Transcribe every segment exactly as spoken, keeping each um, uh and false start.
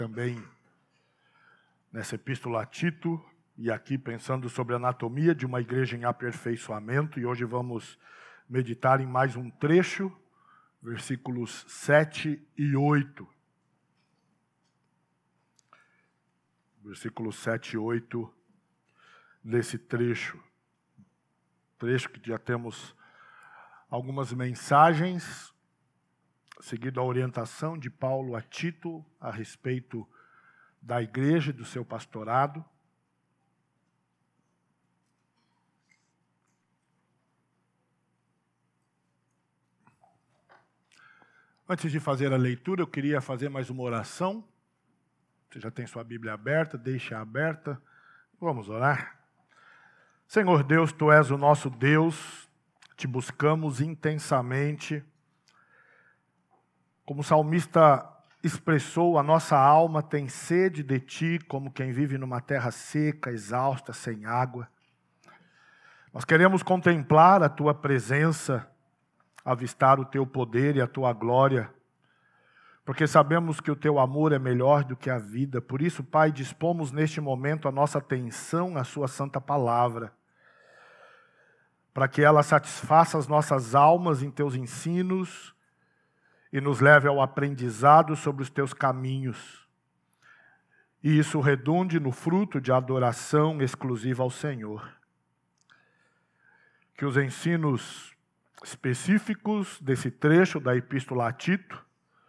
Também nessa epístola a Tito, e aqui pensando sobre a anatomia de uma igreja em aperfeiçoamento, e hoje vamos meditar em mais um trecho, versículos sete e oito. Versículos sete e oito desse trecho. Trecho que já temos algumas mensagens, seguido a orientação de Paulo a Tito a respeito da igreja e do seu pastorado. Antes de fazer a leitura, eu queria fazer mais uma oração. Você já tem sua Bíblia aberta, deixe-a aberta. Vamos orar. Senhor Deus, Tu és o nosso Deus, te buscamos intensamente. Como o salmista expressou, a nossa alma tem sede de Ti, como quem vive numa terra seca, exausta, sem água. Nós queremos contemplar a Tua presença, avistar o Teu poder e a Tua glória, porque sabemos que o Teu amor é melhor do que a vida. Por isso, Pai, dispomos neste momento a nossa atenção à Sua santa palavra, para que ela satisfaça as nossas almas em Teus ensinos e nos leve ao aprendizado sobre os Teus caminhos. E isso redunde no fruto de adoração exclusiva ao Senhor. Que os ensinos específicos desse trecho da Epístola a Tito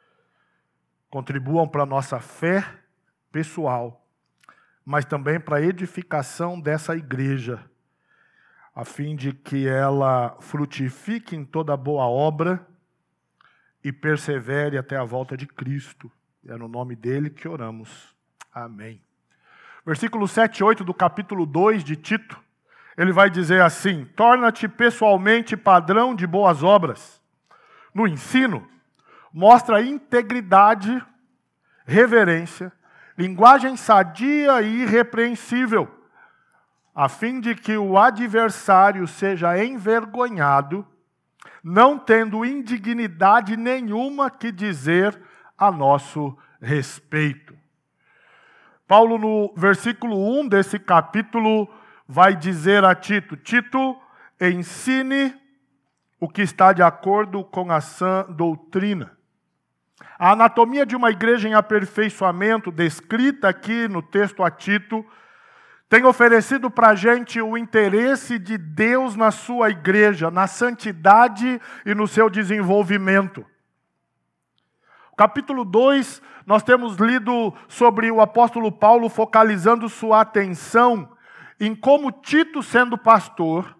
contribuam para a nossa fé pessoal, mas também para a edificação dessa igreja, a fim de que ela frutifique em toda boa obra e persevere até a volta de Cristo. É no nome dele que oramos. Amém. Versículo sete e oito do capítulo dois de Tito, ele vai dizer assim: torna-te pessoalmente padrão de boas obras. No ensino, mostra integridade, reverência, linguagem sadia e irrepreensível, a fim de que o adversário seja envergonhado, não tendo indignidade nenhuma que dizer a nosso respeito. Paulo, no versículo um desse capítulo, vai dizer a Tito: Tito, ensine o que está de acordo com a sã doutrina. A anatomia de uma igreja em aperfeiçoamento, descrita aqui no texto a Tito, tem oferecido para a gente o interesse de Deus na sua igreja, na santidade e no seu desenvolvimento. Capítulo dois, nós temos lido sobre o apóstolo Paulo focalizando sua atenção em como Tito, sendo pastor,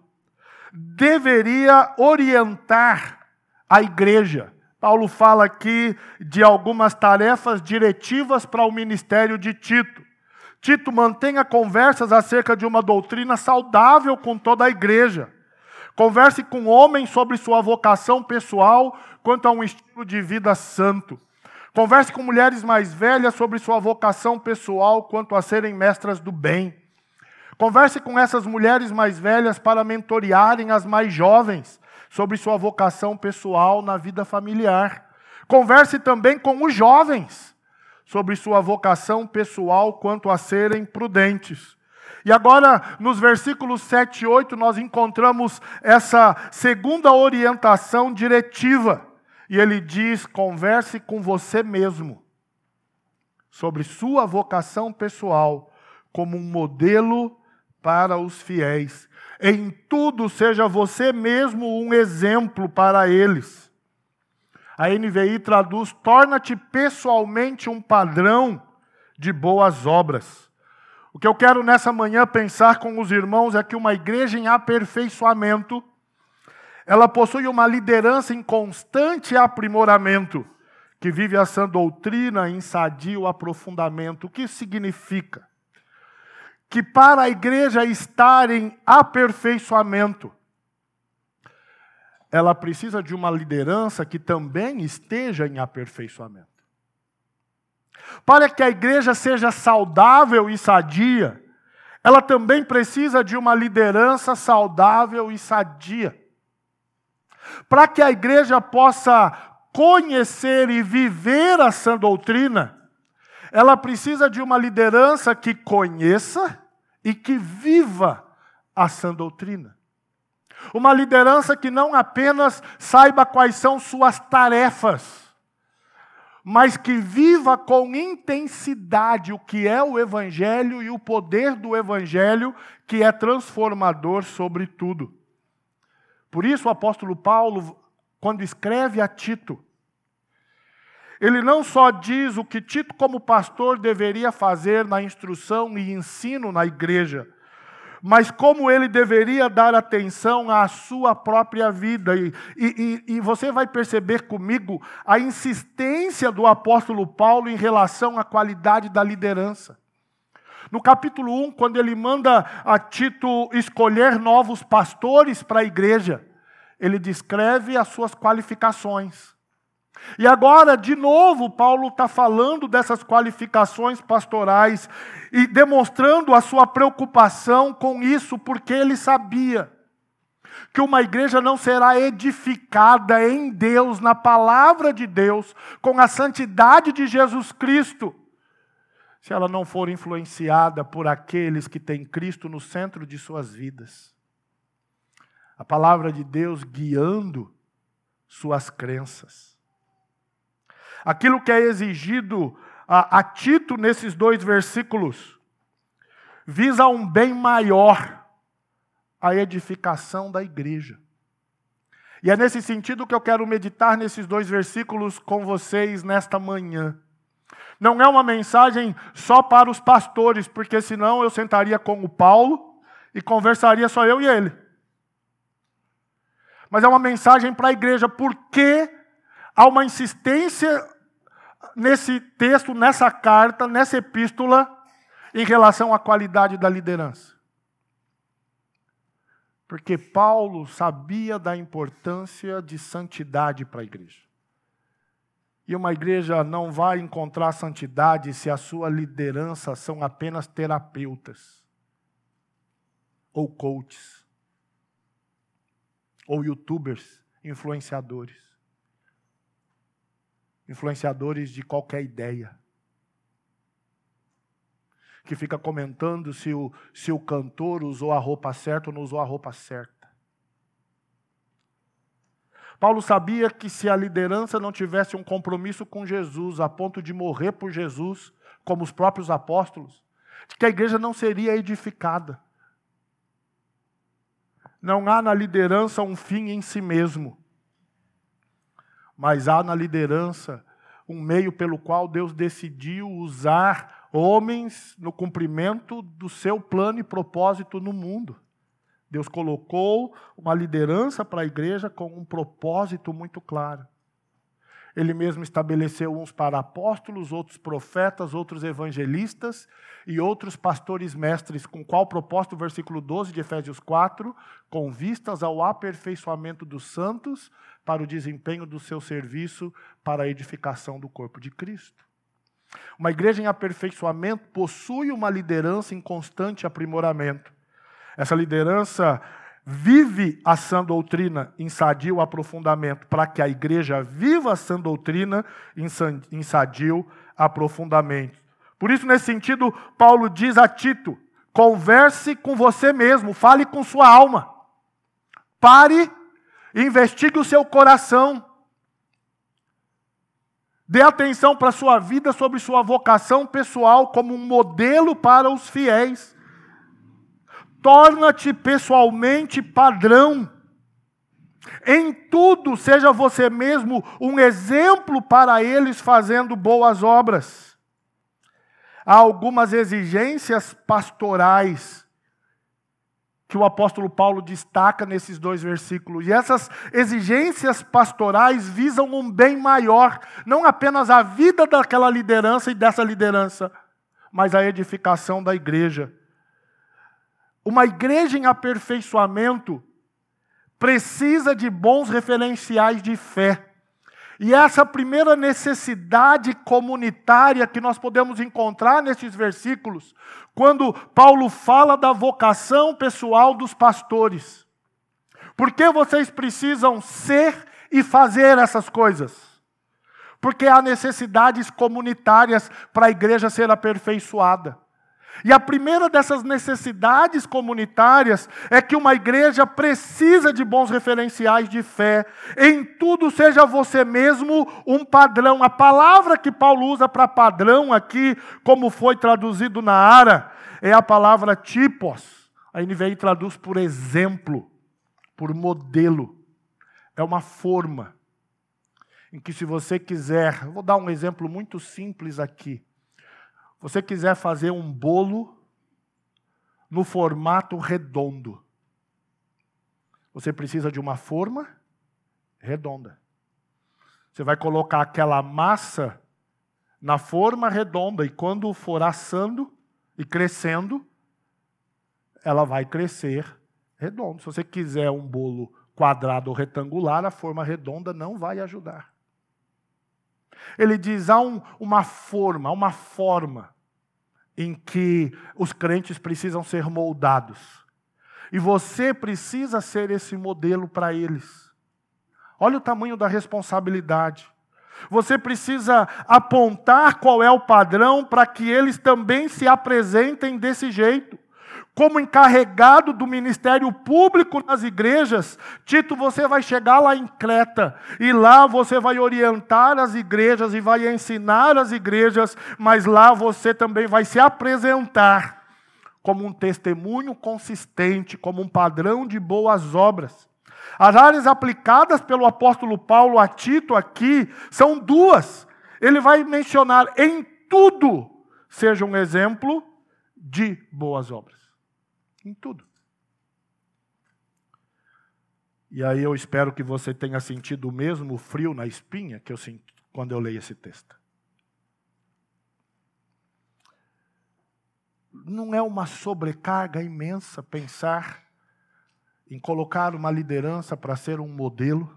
deveria orientar a igreja. Paulo fala aqui de algumas tarefas diretivas para o ministério de Tito. Tito, mantenha conversas acerca de uma doutrina saudável com toda a igreja. Converse com homens sobre sua vocação pessoal quanto a um estilo de vida santo. Converse com mulheres mais velhas sobre sua vocação pessoal quanto a serem mestras do bem. Converse com essas mulheres mais velhas para mentorearem as mais jovens sobre sua vocação pessoal na vida familiar. Converse também com os jovens sobre sua vocação pessoal quanto a serem prudentes. E agora, nos versículos sete e oito, nós encontramos essa segunda orientação diretiva. E ele diz: converse com você mesmo sobre sua vocação pessoal como um modelo para os fiéis. Em tudo, seja você mesmo um exemplo para eles. A N V I traduz: torna-te pessoalmente um padrão de boas obras. O que eu quero nessa manhã pensar com os irmãos é que uma igreja em aperfeiçoamento, ela possui uma liderança em constante aprimoramento, que vive a sã doutrina em sadio aprofundamento. O que isso significa? Que para a igreja estar em aperfeiçoamento, ela precisa de uma liderança que também esteja em aperfeiçoamento. Para que a igreja seja saudável e sadia, ela também precisa de uma liderança saudável e sadia. Para que a igreja possa conhecer e viver a sã doutrina, ela precisa de uma liderança que conheça e que viva a sã doutrina. Uma liderança que não apenas saiba quais são suas tarefas, mas que viva com intensidade o que é o Evangelho e o poder do Evangelho, que é transformador sobre tudo. Por isso o apóstolo Paulo, quando escreve a Tito, ele não só diz o que Tito, como pastor, deveria fazer na instrução e ensino na igreja, mas como ele deveria dar atenção à sua própria vida. E, e, e você vai perceber comigo a insistência do apóstolo Paulo em relação à qualidade da liderança. No capítulo um, quando ele manda a Tito escolher novos pastores para a igreja, ele descreve as suas qualificações. E agora, de novo, Paulo está falando dessas qualificações pastorais e demonstrando a sua preocupação com isso, porque ele sabia que uma igreja não será edificada em Deus, na palavra de Deus, com a santidade de Jesus Cristo, se ela não for influenciada por aqueles que têm Cristo no centro de suas vidas. A palavra de Deus guiando suas crenças. Aquilo que é exigido a, a Tito nesses dois versículos visa um bem maior, a edificação da igreja. E é nesse sentido que eu quero meditar nesses dois versículos com vocês nesta manhã. Não é uma mensagem só para os pastores, porque senão eu sentaria com o Paulo e conversaria só eu e ele. Mas é uma mensagem para a igreja, porque há uma insistência nesse texto, nessa carta, nessa epístola, em relação à qualidade da liderança. Porque Paulo sabia da importância de santidade para a igreja. E uma igreja não vai encontrar santidade se a sua liderança são apenas terapeutas, ou coaches, ou youtubers, influenciadores. Influenciadores de qualquer ideia. Que fica comentando se o, se o cantor usou a roupa certa ou não usou a roupa certa. Paulo sabia que se a liderança não tivesse um compromisso com Jesus, a ponto de morrer por Jesus, como os próprios apóstolos, de que a igreja não seria edificada. Não há na liderança um fim em si mesmo. Mas há na liderança um meio pelo qual Deus decidiu usar homens no cumprimento do seu plano e propósito no mundo. Deus colocou uma liderança para a igreja com um propósito muito claro. Ele mesmo estabeleceu uns para apóstolos, outros profetas, outros evangelistas e outros pastores mestres. Com qual propósito? Versículo doze de Efésios quatro, com vistas ao aperfeiçoamento dos santos para o desempenho do seu serviço para a edificação do corpo de Cristo. Uma igreja em aperfeiçoamento possui uma liderança em constante aprimoramento. Essa liderança vive a sã doutrina em sadio aprofundamento, para que a igreja viva a sã doutrina em sadio aprofundamento. Por isso, nesse sentido, Paulo diz a Tito, converse com você mesmo, fale com sua alma. Pare e investigue o seu coração. Dê atenção para a sua vida sobre sua vocação pessoal como um modelo para os fiéis. Torna-te pessoalmente padrão. Em tudo, seja você mesmo um exemplo para eles fazendo boas obras. Há algumas exigências pastorais que o apóstolo Paulo destaca nesses dois versículos. E essas exigências pastorais visam um bem maior, não apenas a vida daquela liderança e dessa liderança, mas a edificação da igreja. Uma igreja em aperfeiçoamento precisa de bons referenciais de fé. E essa primeira necessidade comunitária que nós podemos encontrar nesses versículos, quando Paulo fala da vocação pessoal dos pastores. Por que vocês precisam ser e fazer essas coisas? porque há necessidades comunitárias para a igreja ser aperfeiçoada. E a primeira dessas necessidades comunitárias é que uma igreja precisa de bons referenciais de fé. Em tudo seja você mesmo um padrão. A palavra que Paulo usa para padrão aqui, como foi traduzido na Ara, é a palavra tipos. A N V I traduz por exemplo, por modelo. É uma forma em que, se você quiser, vou dar um exemplo muito simples aqui. Você quiser fazer um bolo no formato redondo, você precisa de uma forma redonda. Você vai colocar aquela massa na forma redonda e quando for assando e crescendo, ela vai crescer redondo. Se você quiser um bolo quadrado ou retangular, a forma redonda não vai ajudar. Ele diz, há um, uma forma, uma forma em que os crentes precisam ser moldados. E você precisa ser esse modelo para eles. Olha o tamanho da responsabilidade. Você precisa apontar qual é o padrão para que eles também se apresentem desse jeito. Como encarregado do ministério público nas igrejas, Tito, você vai chegar lá em Creta, e lá você vai orientar as igrejas e vai ensinar as igrejas, mas lá você também vai se apresentar como um testemunho consistente, como um padrão de boas obras. As áreas aplicadas pelo apóstolo Paulo a Tito aqui são duas. Ele vai mencionar em tudo, seja um exemplo de boas obras. Em tudo. E aí eu espero que você tenha sentido o mesmo frio na espinha que eu sinto quando eu leio esse texto. Não é uma sobrecarga imensa pensar em colocar uma liderança para ser um modelo?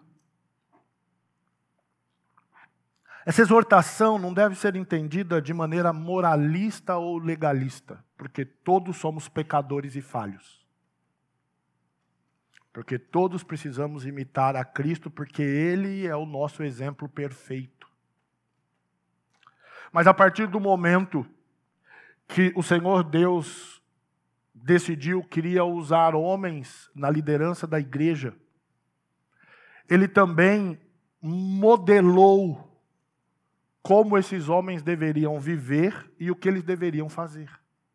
Essa exortação não deve ser entendida de maneira moralista ou legalista, porque todos somos pecadores e falhos. Porque todos precisamos imitar a Cristo, porque Ele é o nosso exemplo perfeito. Mas a partir do momento que o Senhor Deus decidiu, queria usar homens na liderança da igreja, Ele também modelou como esses homens deveriam viver e o que eles deveriam fazer.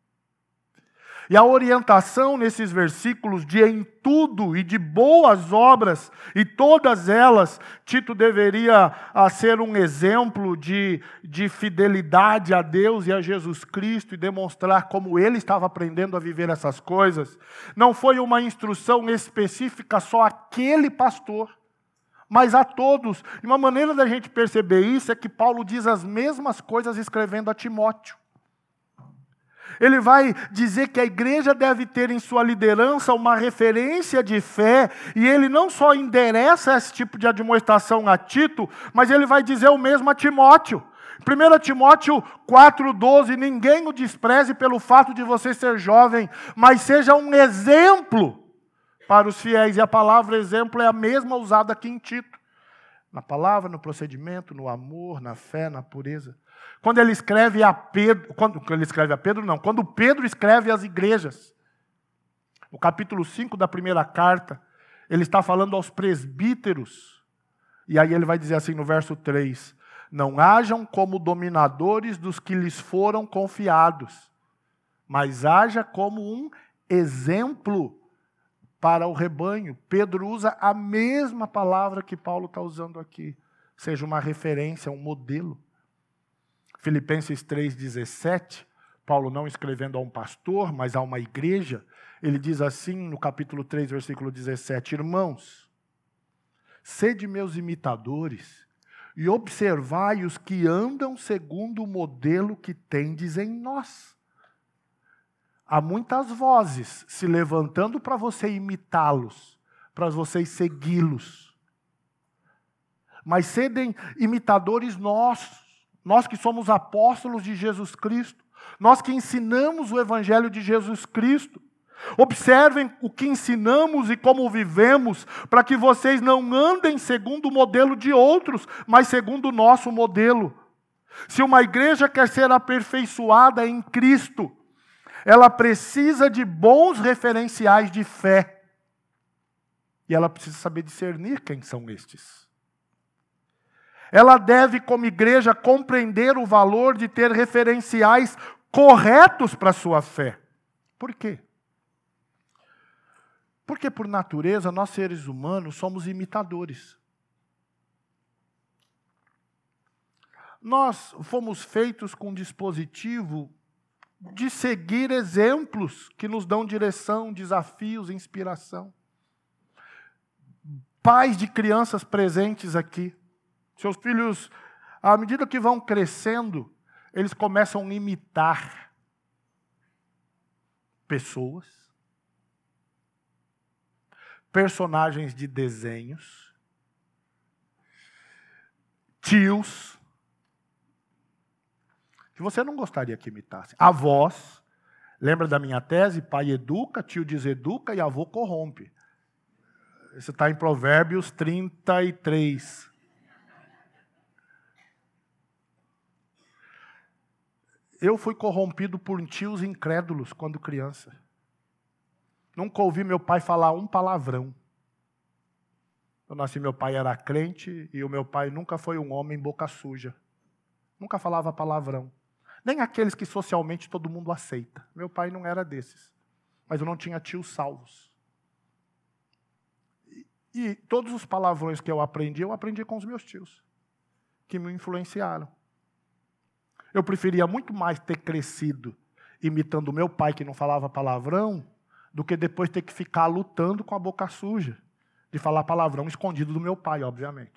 E a orientação nesses versículos de em tudo e de boas obras, e todas elas, Tito deveria a, ser um exemplo de, de fidelidade a Deus e a Jesus Cristo, e demonstrar como ele estava aprendendo a viver essas coisas. Não foi uma instrução específica só àquele pastor, mas a todos. E uma maneira da gente perceber isso é que Paulo diz as mesmas coisas escrevendo a Timóteo. Ele vai dizer que a igreja deve ter em sua liderança uma referência de fé, e ele não só endereça esse tipo de admoestação a Tito, mas ele vai dizer o mesmo a Timóteo. primeiro Timóteo quatro, doze, ninguém o despreze pelo fato de você ser jovem, mas seja um exemplo para os fiéis. E a palavra exemplo é a mesma usada aqui em Tito. Na palavra, no procedimento, no amor, na fé, na pureza. Quando ele escreve a Pedro, quando, quando ele escreve a Pedro, não, quando Pedro escreve às igrejas, no capítulo cinco da primeira carta, ele está falando aos presbíteros, e aí ele vai dizer assim no verso três, não hajam como dominadores dos que lhes foram confiados, mas haja como um exemplo para o rebanho. Pedro usa a mesma palavra que Paulo está usando aqui, seja uma referência, um modelo. Filipenses três, dezessete, Paulo não escrevendo a um pastor, mas a uma igreja, ele diz assim no capítulo três, versículo dezessete, irmãos, sede meus imitadores e observai os que andam segundo o modelo que tendes em nós. Há muitas vozes se levantando para você imitá-los, para vocês segui-los. Mas sedem imitadores nossos, nós que somos apóstolos de Jesus Cristo, nós que ensinamos o Evangelho de Jesus Cristo. Observem o que ensinamos e como vivemos, para que vocês não andem segundo o modelo de outros, mas segundo o nosso modelo. Se uma igreja quer ser aperfeiçoada em Cristo, ela precisa de bons referenciais de fé. E ela precisa saber discernir quem são estes. Ela deve, como igreja, compreender o valor de ter referenciais corretos para a sua fé. Por quê? Porque, por natureza, nós seres humanos somos imitadores. Nós fomos feitos com um dispositivo de seguir exemplos que nos dão direção, desafios, inspiração. Pais de crianças presentes aqui. Seus filhos, à medida que vão crescendo, eles começam a imitar pessoas, personagens de desenhos, tios, que você não gostaria que imitasse. Avós, lembra da minha tese? Pai educa, tio deseduca e avô corrompe. Isso está em Provérbios trinta e três. Eu fui corrompido por tios incrédulos quando criança. Nunca ouvi meu pai falar um palavrão. Eu nasci, meu pai era crente e o meu pai nunca foi um homem boca suja. Nunca falava palavrão. Nem aqueles que socialmente todo mundo aceita. Meu pai não era desses. Mas eu não tinha tios salvos. E, e todos os palavrões que eu aprendi, eu aprendi com os meus tios, que me influenciaram. Eu preferia muito mais ter crescido imitando o meu pai, que não falava palavrão, do que depois ter que ficar lutando com a boca suja de falar palavrão escondido do meu pai, obviamente.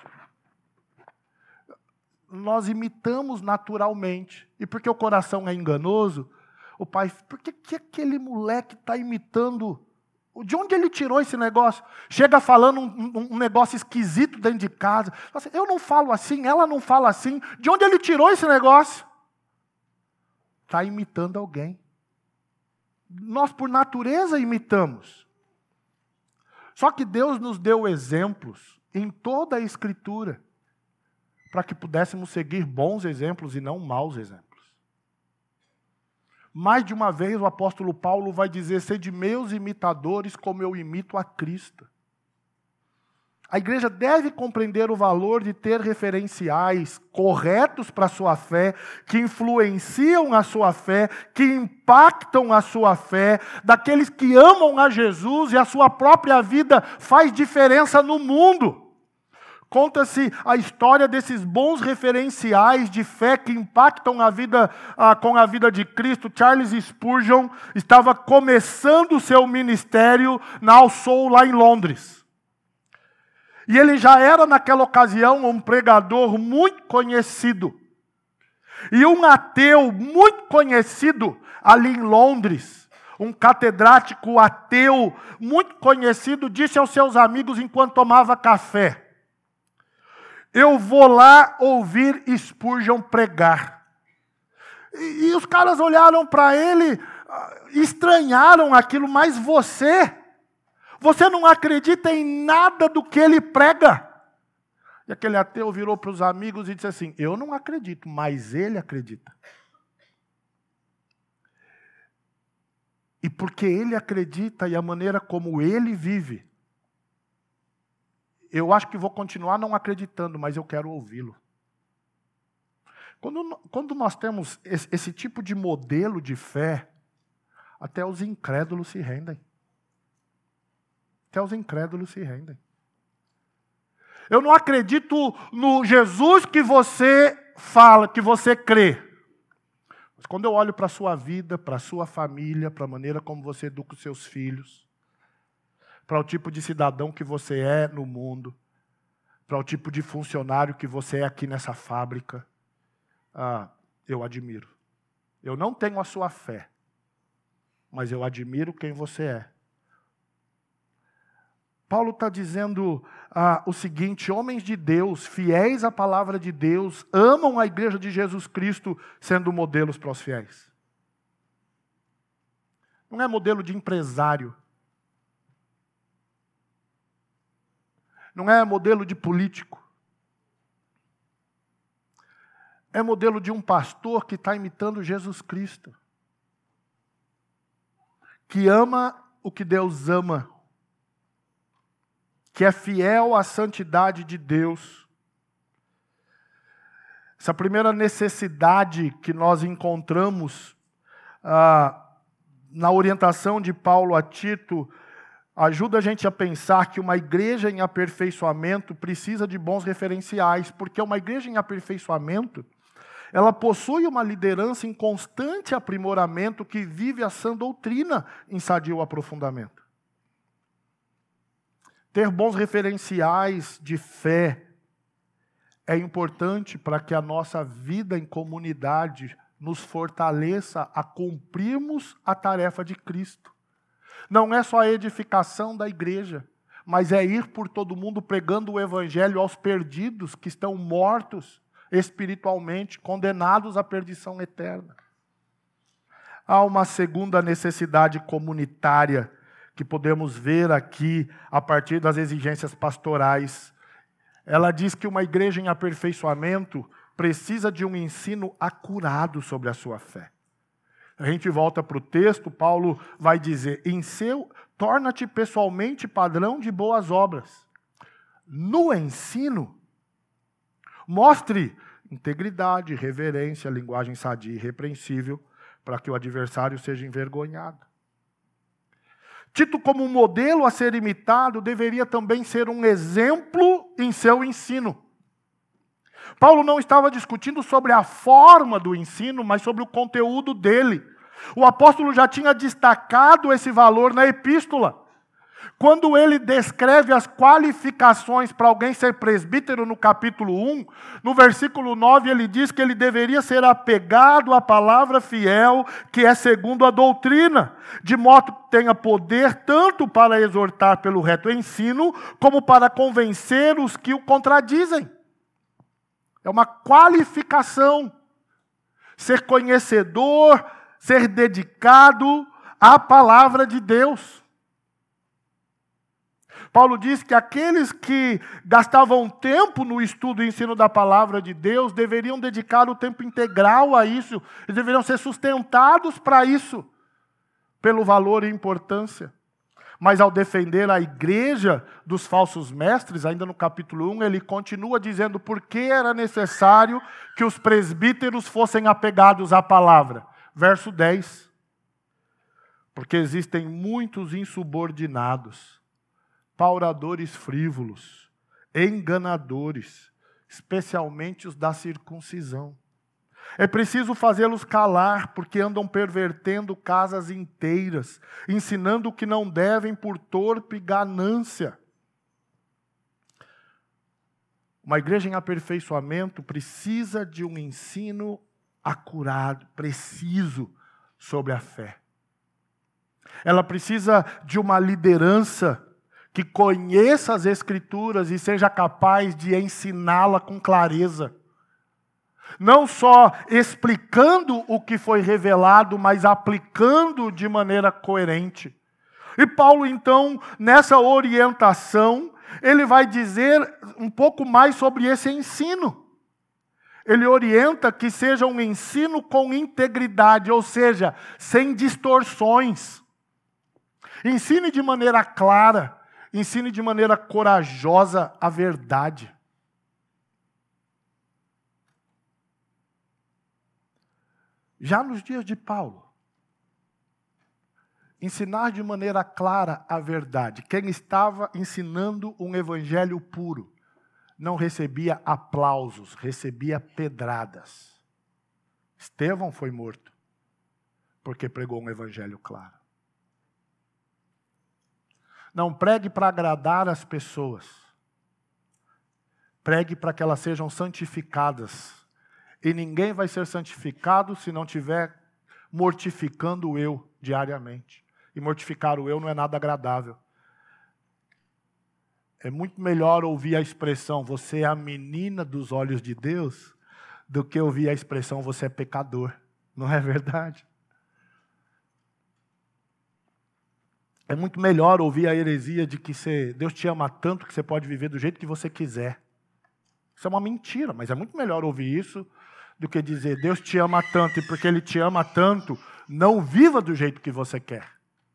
Nós imitamos naturalmente. E porque o coração é enganoso, o pai, por que, que aquele moleque está imitando? De onde ele tirou esse negócio? Chega falando um, um, um negócio esquisito dentro de casa. Eu não falo assim, ela não fala assim. De onde ele tirou esse negócio? Está imitando alguém. Nós, por natureza, imitamos. Só que Deus nos deu exemplos em toda a Escritura para que pudéssemos seguir bons exemplos e não maus exemplos. Mais de uma vez o apóstolo Paulo vai dizer: sede meus imitadores como eu imito a Cristo. A igreja deve compreender o valor de ter referenciais corretos para a sua fé, que influenciam a sua fé, que impactam a sua fé, daqueles que amam a Jesus e a sua própria vida faz diferença no mundo. Conta-se a história desses bons referenciais de fé que impactam a vida, ah, com a vida de Cristo. Charles Spurgeon estava começando o seu ministério na All Soul, lá em Londres. E ele já era, naquela ocasião, um pregador muito conhecido. E um ateu muito conhecido ali em Londres, um catedrático ateu muito conhecido, disse aos seus amigos enquanto tomava café: eu vou lá ouvir Spurgeon pregar. E, e os caras olharam para ele, estranharam aquilo, mas você... Você não acredita em nada do que ele prega. E aquele ateu virou para os amigos e disse assim: eu não acredito, mas ele acredita. E porque ele acredita e a maneira como ele vive, eu acho que vou continuar não acreditando, mas eu quero ouvi-lo. Quando, quando nós temos esse, esse tipo de modelo de fé, até os incrédulos se rendem. Até os incrédulos se rendem. Eu não acredito no Jesus que você fala, que você crê. Mas quando eu olho para a sua vida, para a sua família, para a maneira como você educa os seus filhos, para o tipo de cidadão que você é no mundo, para o tipo de funcionário que você é aqui nessa fábrica, ah, eu admiro. Eu não tenho a sua fé, mas eu admiro quem você é. Paulo está dizendo ah, o seguinte: homens de Deus, fiéis à palavra de Deus, amam a igreja de Jesus Cristo, sendo modelos para os fiéis. Não é modelo de empresário. Não é modelo de político. É modelo de um pastor que está imitando Jesus Cristo. Que ama o que Deus ama. Que é fiel à santidade de Deus. Essa primeira necessidade que nós encontramos ah, na orientação de Paulo a Tito, ajuda a gente a pensar que uma igreja em aperfeiçoamento precisa de bons referenciais, porque uma igreja em aperfeiçoamento, ela possui uma liderança em constante aprimoramento que vive a sã doutrina em sadio aprofundamento. Ter bons referenciais de fé é importante para que a nossa vida em comunidade nos fortaleça a cumprirmos a tarefa de Cristo. Não é só a edificação da igreja, mas é ir por todo mundo pregando o evangelho aos perdidos que estão mortos espiritualmente, condenados à perdição eterna. Há uma segunda necessidade comunitária que podemos ver aqui a partir das exigências pastorais. Ela diz que uma igreja em aperfeiçoamento precisa de um ensino acurado sobre a sua fé. A gente volta para o texto, Paulo vai dizer, em seu, torna-te pessoalmente padrão de boas obras. No ensino, mostre integridade, reverência, linguagem sadia e irrepreensível, para que o adversário seja envergonhado. Tito, como um modelo a ser imitado, deveria também ser um exemplo em seu ensino. Paulo não estava discutindo sobre a forma do ensino, mas sobre o conteúdo dele. O apóstolo já tinha destacado esse valor na epístola. Quando ele descreve as qualificações para alguém ser presbítero no capítulo um, no versículo nove ele diz que ele deveria ser apegado à palavra fiel, que é segundo a doutrina, de modo que tenha poder tanto para exortar pelo reto ensino, como para convencer os que o contradizem. É uma qualificação. Ser conhecedor, ser dedicado à palavra de Deus. Paulo diz que aqueles que gastavam tempo no estudo e ensino da palavra de Deus deveriam dedicar o tempo integral a isso, eles deveriam ser sustentados para isso, pelo valor e importância. Mas ao defender a igreja dos falsos mestres, ainda no capítulo um, ele continua dizendo por que era necessário que os presbíteros fossem apegados à palavra. Verso dez. Porque existem muitos insubordinados, pauradores frívolos, enganadores, especialmente os da circuncisão. É preciso fazê-los calar, porque andam pervertendo casas inteiras, ensinando o que não devem por torpe ganância. Uma igreja em aperfeiçoamento precisa de um ensino acurado, preciso, sobre a fé. Ela precisa de uma liderança que conheça as Escrituras e seja capaz de ensiná-la com clareza. Não só explicando o que foi revelado, mas aplicando de maneira coerente. E Paulo, então, nessa orientação, ele vai dizer um pouco mais sobre esse ensino. Ele orienta que seja um ensino com integridade, ou seja, sem distorções. Ensine de maneira clara, ensine de maneira corajosa a verdade. Já nos dias de Paulo, ensinar de maneira clara a verdade. Quem estava ensinando um evangelho puro não recebia aplausos, recebia pedradas. Estevão foi morto porque pregou um evangelho claro. Não pregue para agradar as pessoas. Pregue para que elas sejam santificadas. E ninguém vai ser santificado se não tiver mortificando o eu diariamente. E mortificar o eu não é nada agradável. É muito melhor ouvir a expressão, você é a menina dos olhos de Deus, do que ouvir a expressão, você é pecador. Não é verdade? É muito melhor ouvir a heresia de que você, Deus te ama tanto que você pode viver do jeito que você quiser. Isso é uma mentira, mas é muito melhor ouvir isso do que dizer Deus te ama tanto e porque Ele te ama tanto, não viva do jeito que você quer.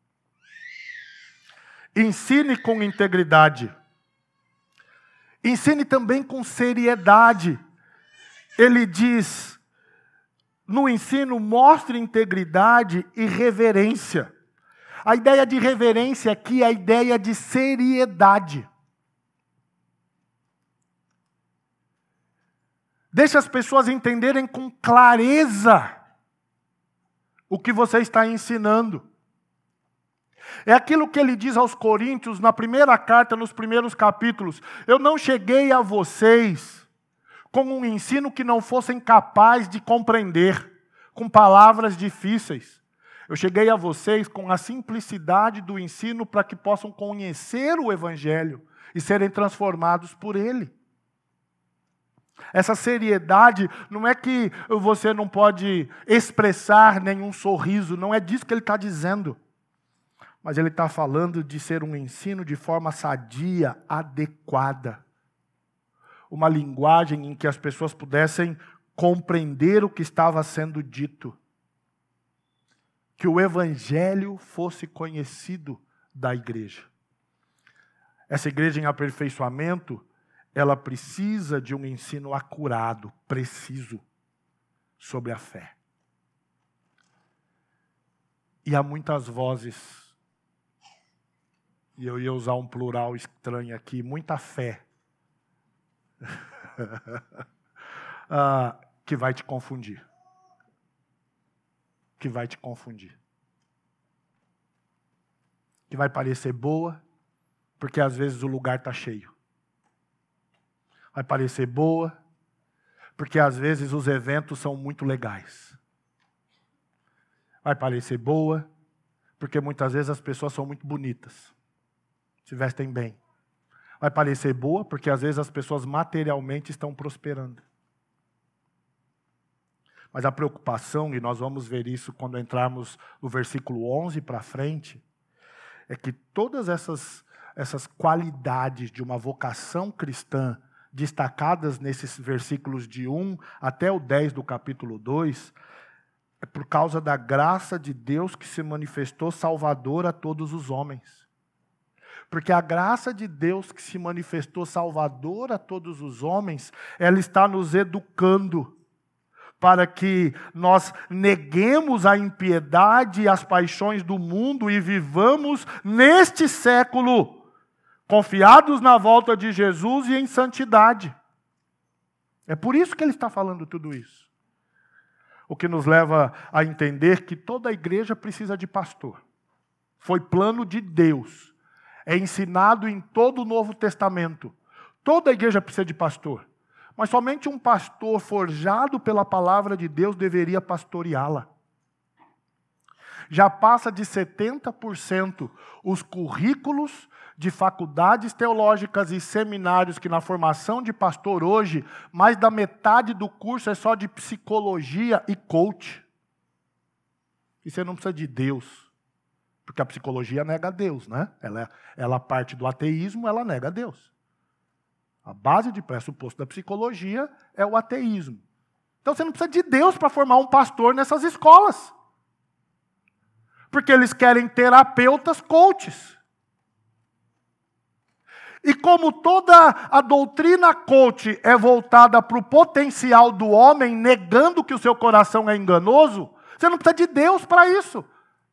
Ensine com integridade. Ensine também com seriedade. Ele diz, no ensino, mostre integridade e reverência. A ideia de reverência aqui é a ideia de seriedade. Deixe as pessoas entenderem com clareza o que você está ensinando. É aquilo que ele diz aos Coríntios na primeira carta, nos primeiros capítulos. Eu não cheguei a vocês com um ensino que não fossem capazes de compreender, com palavras difíceis. Eu cheguei a vocês com a simplicidade do ensino para que possam conhecer o Evangelho e serem transformados por ele. Essa seriedade não é que você não pode expressar nenhum sorriso, não é disso que ele está dizendo. Mas ele está falando de ser um ensino de forma sadia, adequada. Uma linguagem em que as pessoas pudessem compreender o que estava sendo dito. Que o Evangelho fosse conhecido da igreja. Essa igreja em aperfeiçoamento, ela precisa de um ensino acurado, preciso, sobre a fé. E há muitas vozes, e eu ia usar um plural estranho aqui, muita fé, ah, que vai te confundir. Que vai te confundir. Que vai parecer boa, porque às vezes o lugar está cheio. Vai parecer boa, porque às vezes os eventos são muito legais. Vai parecer boa, porque muitas vezes as pessoas são muito bonitas. Se vestem bem. Vai parecer boa, porque às vezes as pessoas materialmente estão prosperando. Mas a preocupação, e nós vamos ver isso quando entrarmos no versículo onze para frente, é que todas essas, essas qualidades de uma vocação cristã, destacadas nesses versículos de um até o dez do capítulo dois, é por causa da graça de Deus que se manifestou salvador a todos os homens. Porque a graça de Deus que se manifestou salvador a todos os homens, ela está nos educando para que nós neguemos a impiedade e as paixões do mundo e vivamos neste século, confiados na volta de Jesus e em santidade. É por isso que ele está falando tudo isso. O que nos leva a entender que toda a igreja precisa de pastor. Foi plano de Deus. É ensinado em todo o Novo Testamento. Toda a igreja precisa de pastor. Mas somente um pastor forjado pela palavra de Deus deveria pastoreá-la. Já passa de setenta por cento os currículos de faculdades teológicas e seminários que na formação de pastor hoje, mais da metade do curso é só de psicologia e coach. E você não precisa de Deus, porque a psicologia nega Deus, né? Ela, ela parte do ateísmo, ela nega Deus. A base de pressuposto da psicologia é o ateísmo. Então você não precisa de Deus para formar um pastor nessas escolas. Porque eles querem terapeutas coaches. E como toda a doutrina coach é voltada para o potencial do homem, negando que o seu coração é enganoso, você não precisa de Deus para isso.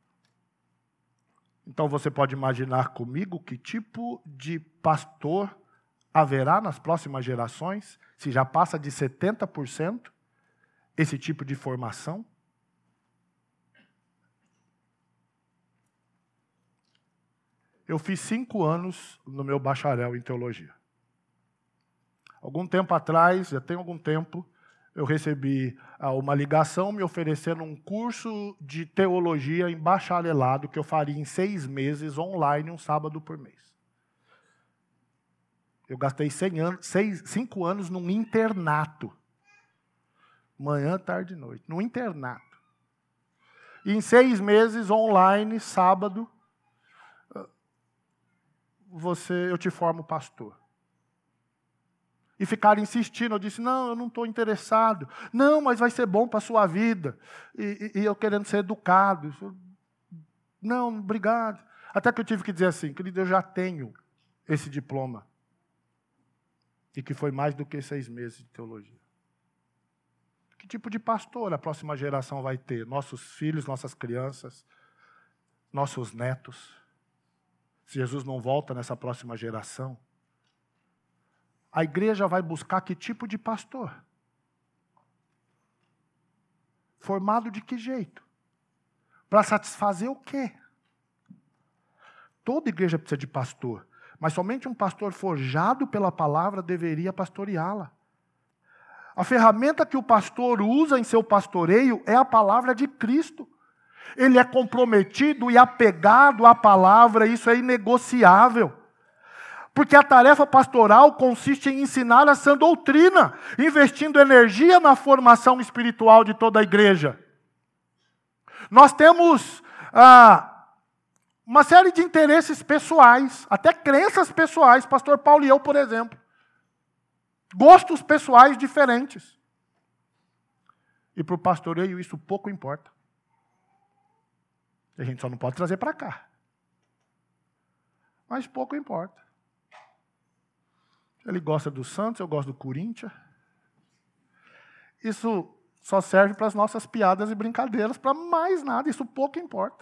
Então você pode imaginar comigo que tipo de pastor haverá nas próximas gerações, se já passa de setenta por cento esse tipo de formação? Eu fiz cinco anos no meu bacharel em teologia. Algum tempo atrás, já tem algum tempo, eu recebi uma ligação me oferecendo um curso de teologia em bacharelado que eu faria em seis meses, online, um sábado por mês. Eu gastei cem anos, seis, cinco anos num internato. Manhã, tarde e noite. Num internato. E em seis meses, online, sábado, você, eu te formo pastor. E ficaram insistindo, eu disse, não, eu não estou interessado. Não, mas vai ser bom para a sua vida. E, e, e eu querendo ser educado. Não, obrigado. Até que eu tive que dizer assim, querido, eu já tenho esse diploma. E que foi mais do que seis meses de teologia. Que tipo de pastor a próxima geração vai ter? Nossos filhos, nossas crianças, nossos netos. Se Jesus não volta nessa próxima geração, a igreja vai buscar que tipo de pastor? Formado de que jeito? Para satisfazer o quê? Toda igreja precisa de pastor, mas somente um pastor forjado pela palavra deveria pastoreá-la. A ferramenta que o pastor usa em seu pastoreio é a palavra de Cristo. Ele é comprometido e apegado à palavra, isso é inegociável. Porque a tarefa pastoral consiste em ensinar a sã doutrina, investindo energia na formação espiritual de toda a igreja. Nós temos ah, uma série de interesses pessoais, até crenças pessoais, pastor Paulo e eu, por exemplo. Gostos pessoais diferentes. E para o pastoreio isso pouco importa. A gente só não pode trazer para cá. Mas pouco importa. Ele gosta do Santos, eu gosto do Corinthians. Isso só serve para as nossas piadas e brincadeiras, para mais nada, isso pouco importa.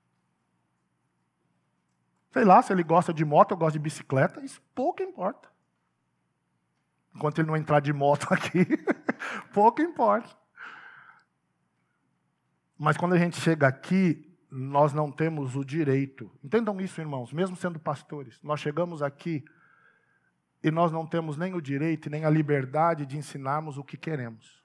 Sei lá, se ele gosta de moto, eu gosto de bicicleta, isso pouco importa. Enquanto ele não entrar de moto aqui, pouco importa. Mas quando a gente chega aqui, nós não temos o direito. Entendam isso, irmãos, mesmo sendo pastores. Nós chegamos aqui e nós não temos nem o direito nem a liberdade de ensinarmos o que queremos.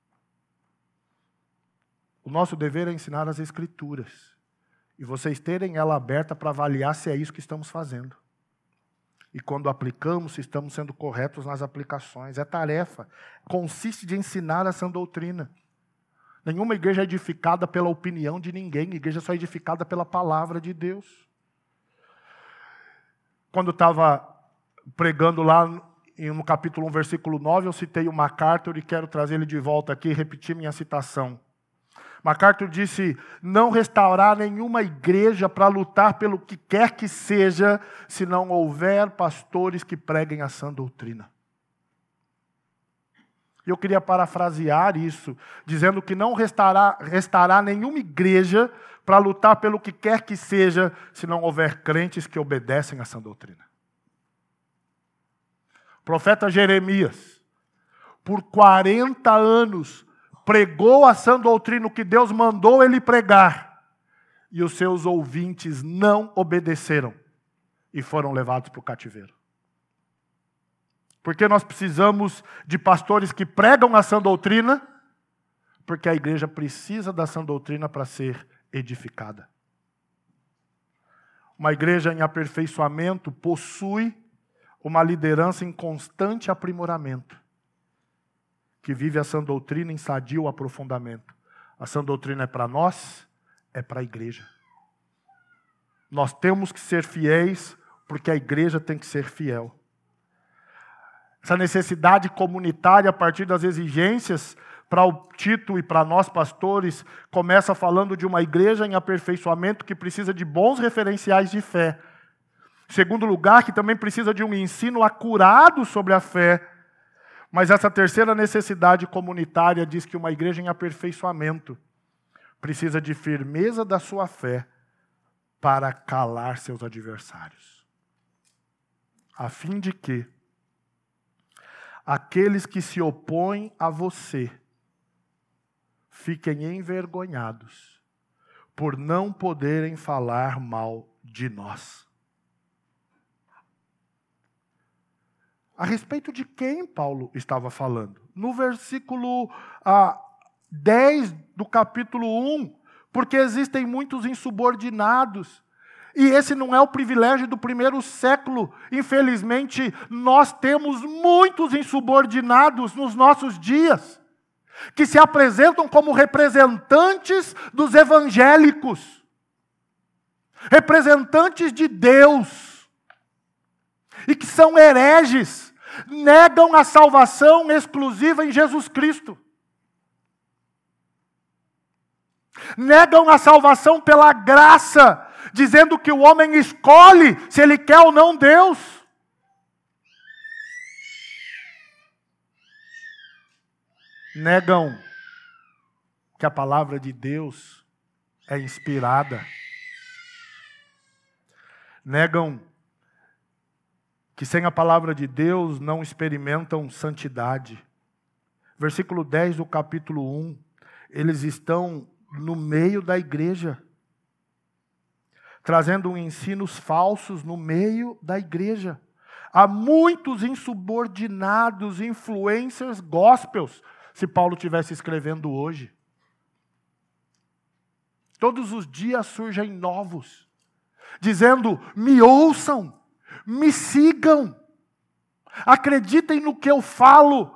O nosso dever é ensinar as Escrituras. E vocês terem ela aberta para avaliar se é isso que estamos fazendo. E quando aplicamos, se estamos sendo corretos nas aplicações. É tarefa. Consiste de ensinar a sã doutrina. Nenhuma igreja é edificada pela opinião de ninguém. A igreja só é edificada pela palavra de Deus. Quando estava pregando lá no capítulo um, versículo nove, eu citei o MacArthur e quero trazer ele de volta aqui e repetir minha citação. MacArthur disse, não restaurar nenhuma igreja para lutar pelo que quer que seja, se não houver pastores que preguem a sã doutrina. Eu queria parafrasear isso, dizendo que não restará, restará nenhuma igreja para lutar pelo que quer que seja, se não houver crentes que obedecem a sã doutrina. O profeta Jeremias, por quarenta anos, pregou a sã doutrina, o que Deus mandou ele pregar. E os seus ouvintes não obedeceram e foram levados para o cativeiro. Porque nós precisamos de pastores que pregam a sã doutrina, porque a igreja precisa da sã doutrina para ser edificada. Uma igreja em aperfeiçoamento possui uma liderança em constante aprimoramento, que vive a sã doutrina em sadio aprofundamento. A sã doutrina é para nós, é para a igreja. Nós temos que ser fiéis, porque a igreja tem que ser fiel. Essa necessidade comunitária, a partir das exigências, para o Tito e para nós pastores, começa falando de uma igreja em aperfeiçoamento que precisa de bons referenciais de fé. Em segundo lugar, que também precisa de um ensino acurado sobre a fé. Mas essa terceira necessidade comunitária diz que uma igreja em aperfeiçoamento precisa de firmeza da sua fé para calar seus adversários. A fim de que aqueles que se opõem a você fiquem envergonhados por não poderem falar mal de nós. A respeito de quem Paulo estava falando? No versículo ah, dez do capítulo um, porque existem muitos insubordinados, e esse não é o privilégio do primeiro século. Infelizmente, nós temos muitos insubordinados nos nossos dias, que se apresentam como representantes dos evangélicos, representantes de Deus, e que são hereges, negam a salvação exclusiva em Jesus Cristo. Negam a salvação pela graça, dizendo que o homem escolhe se ele quer ou não Deus. Negam que a palavra de Deus é inspirada. Negam que sem a palavra de Deus não experimentam santidade. Versículo dez do capítulo um, eles estão no meio da igreja, trazendo ensinos falsos no meio da igreja. Há muitos insubordinados, influencers gospels, se Paulo estivesse escrevendo hoje. Todos os dias surgem novos, dizendo, me ouçam, me sigam, acreditem no que eu falo.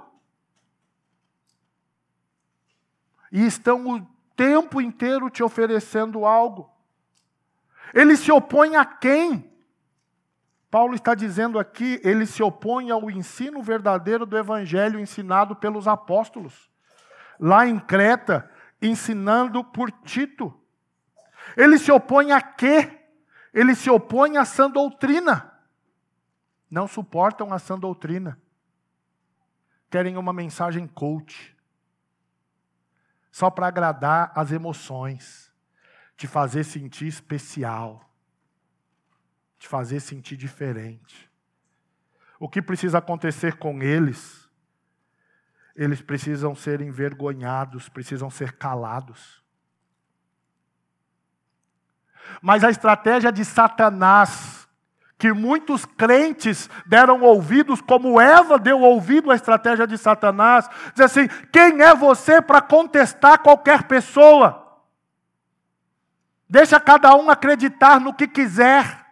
E estão o tempo inteiro te oferecendo algo. Ele se opõe a quem? Paulo está dizendo aqui, ele se opõe ao ensino verdadeiro do evangelho ensinado pelos apóstolos. Lá em Creta, ensinando por Tito. Ele se opõe a quê? Ele se opõe à sã doutrina. Não suportam a sã doutrina. Querem uma mensagem coach. Só para agradar as emoções, te fazer sentir especial, te fazer sentir diferente. O que precisa acontecer com eles? Eles precisam ser envergonhados, precisam ser calados. Mas a estratégia de Satanás, que muitos crentes deram ouvidos, como Eva deu ouvido à estratégia de Satanás, diz assim, quem é você para contestar qualquer pessoa? Deixa cada um acreditar no que quiser.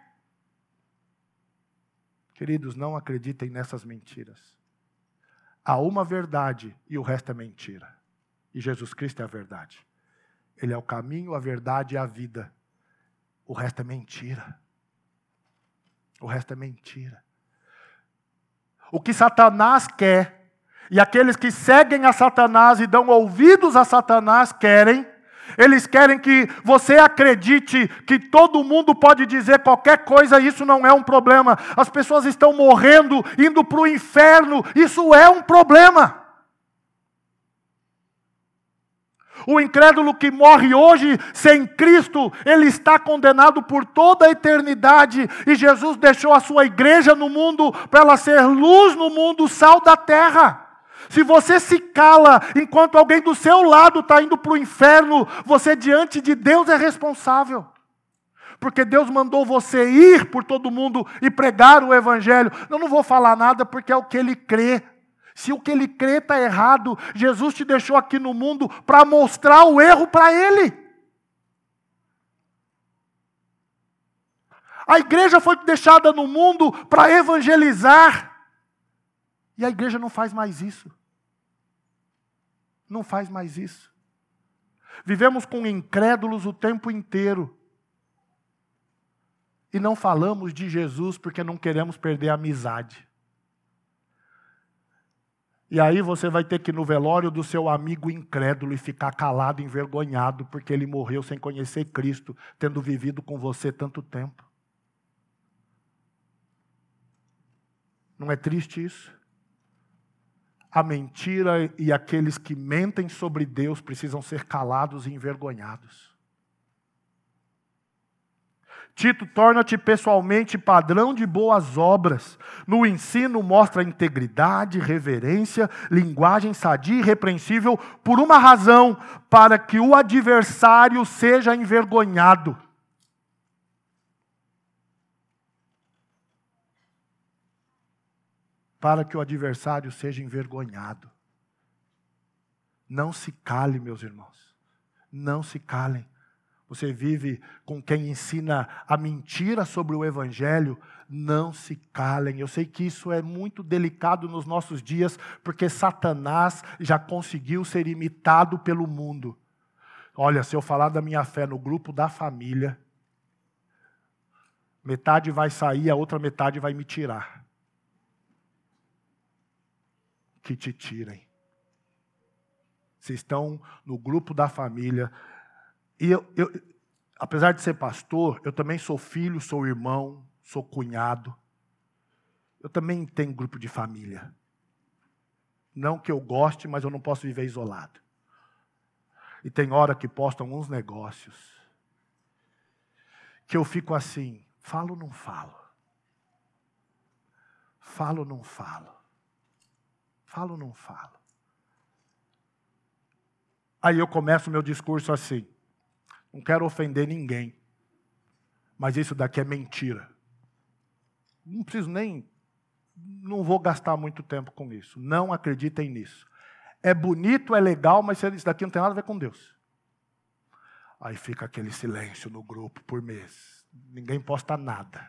Queridos, não acreditem nessas mentiras. Há uma verdade e o resto é mentira. E Jesus Cristo é a verdade. Ele é o caminho, a verdade e a vida. O resto é mentira. O resto é mentira. O que Satanás quer, e aqueles que seguem a Satanás e dão ouvidos a Satanás querem, eles querem que você acredite que todo mundo pode dizer qualquer coisa e isso não é um problema. As pessoas estão morrendo, indo para o inferno, isso é um problema. O incrédulo que morre hoje sem Cristo, ele está condenado por toda a eternidade. E Jesus deixou a sua igreja no mundo para ela ser luz no mundo, sal da terra. Se você se cala enquanto alguém do seu lado está indo para o inferno, você diante de Deus é responsável. Porque Deus mandou você ir por todo mundo e pregar o evangelho. Eu não vou falar nada porque é o que ele crê. Se o que ele crê está errado, Jesus te deixou aqui no mundo para mostrar o erro para ele. A igreja foi deixada no mundo para evangelizar. E a igreja não faz mais isso. Não faz mais isso. Vivemos com incrédulos o tempo inteiro. E não falamos de Jesus porque não queremos perder a amizade. E aí você vai ter que ir no velório do seu amigo incrédulo e ficar calado, envergonhado, porque ele morreu sem conhecer Cristo, tendo vivido com você tanto tempo. Não é triste isso? A mentira e aqueles que mentem sobre Deus precisam ser calados e envergonhados. Tito, torna-te pessoalmente padrão de boas obras. No ensino mostra integridade, reverência, linguagem sadia e irrepreensível, por uma razão, para que o adversário seja envergonhado. Para que o adversário seja envergonhado. Não se cale, meus irmãos. Não se calem. Você vive com quem ensina a mentira sobre o evangelho, não se calem. Eu sei que isso é muito delicado nos nossos dias, porque Satanás já conseguiu ser imitado pelo mundo. Olha, se eu falar da minha fé no grupo da família, metade vai sair, a outra metade vai me tirar. que te tirem. Vocês estão no grupo da família. E eu, eu, apesar de ser pastor, eu também sou filho, sou irmão, sou cunhado. Eu também tenho grupo de família. Não que eu goste, mas eu não posso viver isolado. E tem hora que postam uns negócios que eu fico assim, falo ou não falo? Falo ou não falo? Falo ou não falo? Aí eu começo o meu discurso assim, não quero ofender ninguém, mas isso daqui é mentira. Não preciso nem, não vou gastar muito tempo com isso. Não acreditem nisso. É bonito, é legal, mas isso daqui não tem nada a ver com Deus. Aí fica aquele silêncio no grupo por mês. Ninguém posta nada.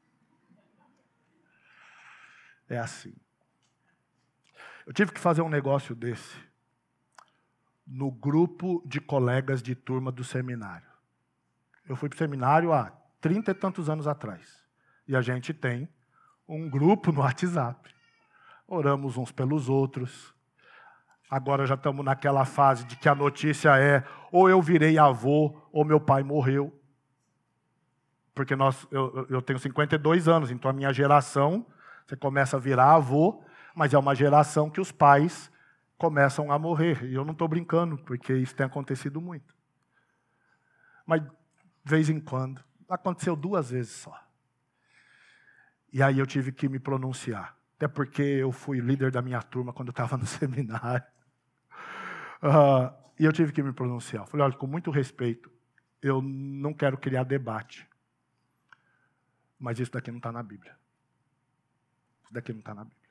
É assim. Eu tive que fazer um negócio desse no grupo de colegas de turma do seminário. Eu fui para o seminário há trinta e tantos anos atrás. E a gente tem um grupo no WhatsApp. Oramos uns pelos outros. Agora já estamos naquela fase de que a notícia é ou eu virei avô ou meu pai morreu. Porque nós, eu, eu tenho cinquenta e dois anos, então a minha geração, você começa a virar avô, mas é uma geração que os pais começam a morrer. E eu não estou brincando, porque isso tem acontecido muito. Mas, de vez em quando, aconteceu duas vezes só. E aí eu tive que me pronunciar. Até porque eu fui líder da minha turma quando eu estava no seminário. Uh, e eu tive que me pronunciar. Falei, olha, com muito respeito, eu não quero criar debate. Mas isso daqui não está na Bíblia. Isso daqui não está na Bíblia.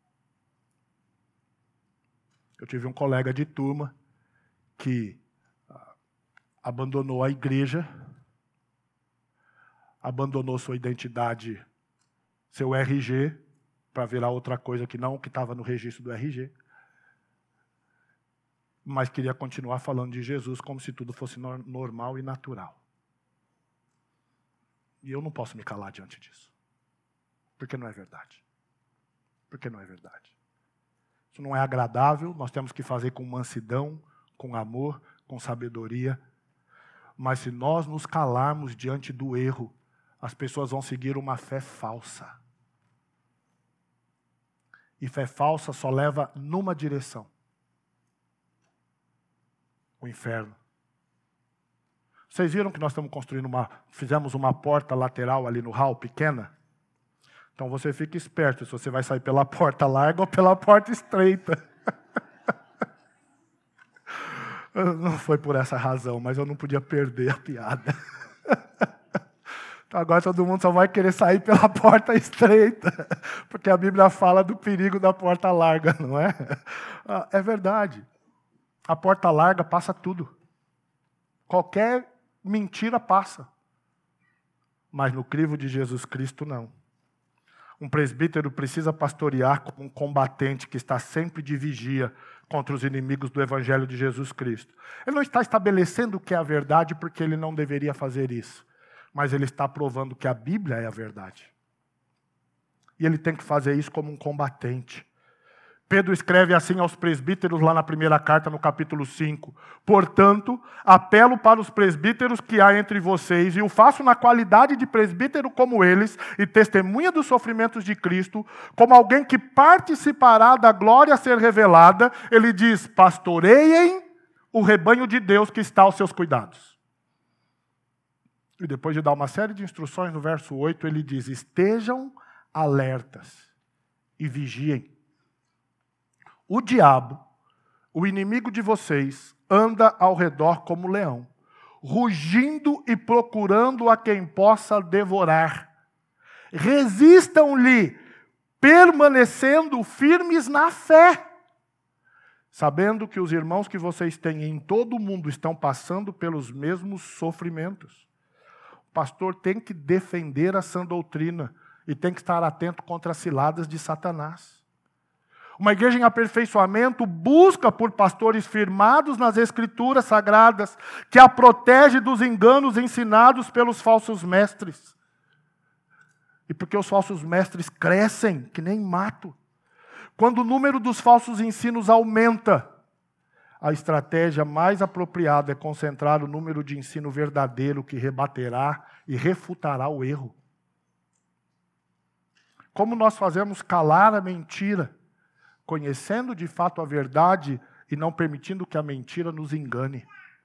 Eu tive um colega de turma que uh, abandonou a igreja, abandonou sua identidade, seu R G, para virar outra coisa que não o que estava no registro do R G. Mas queria continuar falando de Jesus como se tudo fosse no- normal e natural. E eu não posso me calar diante disso. Porque não é verdade. Porque não é verdade. Isso não é agradável, nós temos que fazer com mansidão, com amor, com sabedoria. Mas se nós nos calarmos diante do erro, as pessoas vão seguir uma fé falsa. E fé falsa só leva numa direção. O inferno. Vocês viram que nós estamos construindo uma... Fizemos uma porta lateral ali no hall, pequena? Então você fica esperto se você vai sair pela porta larga ou pela porta estreita. Não foi por essa razão, mas eu não podia perder a piada. Então agora todo mundo só vai querer sair pela porta estreita, porque a Bíblia fala do perigo da porta larga, não é? É verdade. A porta larga passa tudo. Qualquer mentira passa. Mas no crivo de Jesus Cristo, não. Um presbítero precisa pastorear como um combatente que está sempre de vigia contra os inimigos do Evangelho de Jesus Cristo. Ele não está estabelecendo o que é a verdade porque ele não deveria fazer isso. Mas ele está provando que a Bíblia é a verdade. E ele tem que fazer isso como um combatente. Pedro escreve assim aos presbíteros lá na primeira carta, no capítulo cinco. Portanto, apelo para os presbíteros que há entre vocês, e o faço na qualidade de presbítero como eles, e testemunha dos sofrimentos de Cristo, como alguém que participará da glória a ser revelada. Ele diz, pastoreiem o rebanho de Deus que está aos seus cuidados. E depois de dar uma série de instruções, no verso oito, ele diz, estejam alertas e vigiem. O diabo, o inimigo de vocês, anda ao redor como leão, rugindo e procurando a quem possa devorar. Resistam-lhe, permanecendo firmes na fé, sabendo que os irmãos que vocês têm em todo o mundo estão passando pelos mesmos sofrimentos. O pastor tem que defender a sã doutrina e tem que estar atento contra as ciladas de Satanás. Uma igreja em aperfeiçoamento busca por pastores firmados nas Escrituras Sagradas, que a protege dos enganos ensinados pelos falsos mestres. E porque os falsos mestres crescem, que nem mato. Quando o número dos falsos ensinos aumenta, a estratégia mais apropriada é concentrar o número de ensino verdadeiro que rebaterá e refutará o erro. Como nós fazemos calar a mentira, conhecendo de fato a verdade e não permitindo que a mentira nos engane.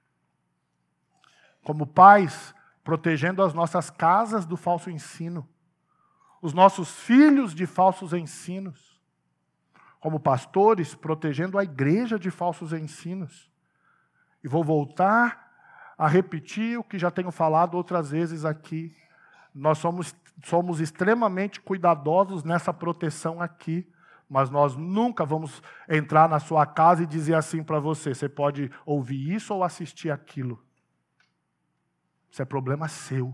Como pais, protegendo as nossas casas do falso ensino, os nossos filhos de falsos ensinos. Como pastores, protegendo a igreja de falsos ensinos. E vou voltar a repetir o que já tenho falado outras vezes aqui. Nós somos, somos extremamente cuidadosos nessa proteção aqui, mas nós nunca vamos entrar na sua casa e dizer assim para você, você pode ouvir isso ou assistir aquilo. Isso é problema seu.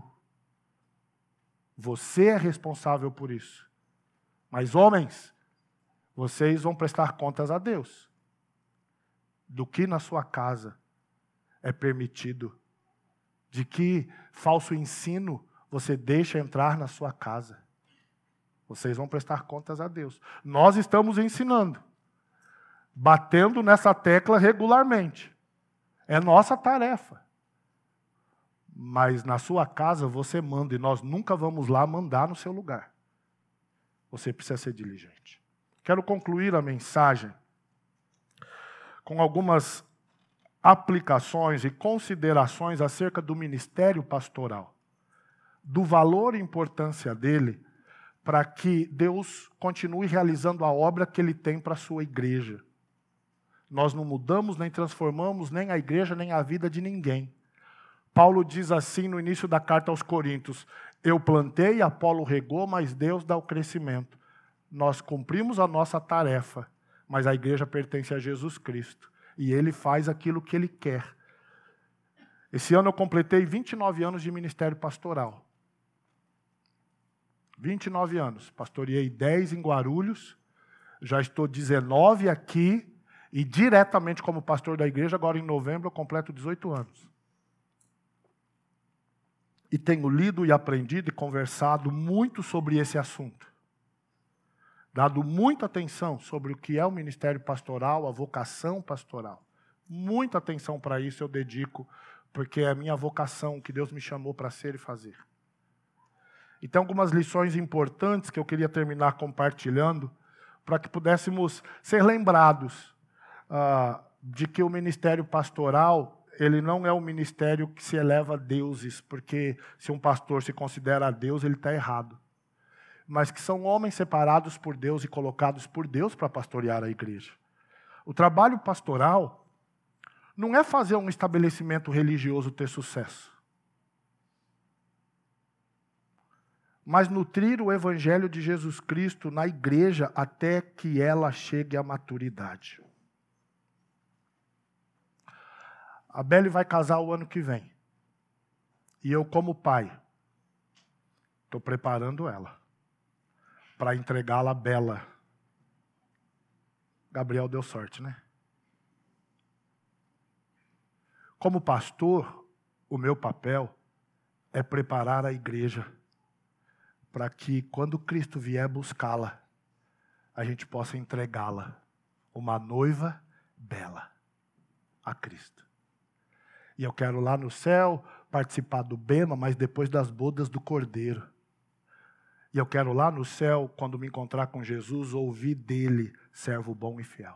Você é responsável por isso. Mas homens, vocês vão prestar contas a Deus do que na sua casa é permitido, de que falso ensino você deixa entrar na sua casa. Vocês vão prestar contas a Deus. Nós estamos ensinando, batendo nessa tecla regularmente. É nossa tarefa. Mas na sua casa você manda, e nós nunca vamos lá mandar no seu lugar. Você precisa ser diligente. Quero concluir a mensagem com algumas aplicações e considerações acerca do ministério pastoral, do valor e importância dele, para que Deus continue realizando a obra que Ele tem para a sua igreja. Nós não mudamos, nem transformamos, nem a igreja, nem a vida de ninguém. Paulo diz assim no início da carta aos Coríntios, eu plantei, Apolo regou, mas Deus dá o crescimento. Nós cumprimos a nossa tarefa, mas a igreja pertence a Jesus Cristo. E Ele faz aquilo que Ele quer. Esse ano eu completei vinte e nove anos de ministério pastoral. vinte e nove anos. Pastoreei dez em Guarulhos, já estou dezenove aqui, e diretamente como pastor da igreja, agora em novembro eu completo dezoito anos. E tenho lido e aprendido e conversado muito sobre esse assunto. Dado muita atenção sobre o que é o ministério pastoral, a vocação pastoral. Muita atenção para isso eu dedico, porque é a minha vocação que Deus me chamou para ser e fazer. E tem algumas lições importantes que eu queria terminar compartilhando, para que pudéssemos ser lembrados ah, de que o ministério pastoral, ele não é um ministério que se eleva a deuses, porque se um pastor se considera a Deus, ele está errado. Mas que são homens separados por Deus e colocados por Deus para pastorear a igreja. O trabalho pastoral não é fazer um estabelecimento religioso ter sucesso, mas nutrir o evangelho de Jesus Cristo na igreja até que ela chegue à maturidade. A Beli vai casar o ano que vem. E eu, como pai, estou preparando ela para entregá-la bela. Gabriel deu sorte, né? Como pastor, o meu papel é preparar a igreja para que, quando Cristo vier buscá-la, a gente possa entregá-la, uma noiva bela, a Cristo. E eu quero lá no céu participar do bema, mas depois das bodas do Cordeiro. E eu quero lá no céu, quando me encontrar com Jesus, ouvir dele, servo bom e fiel.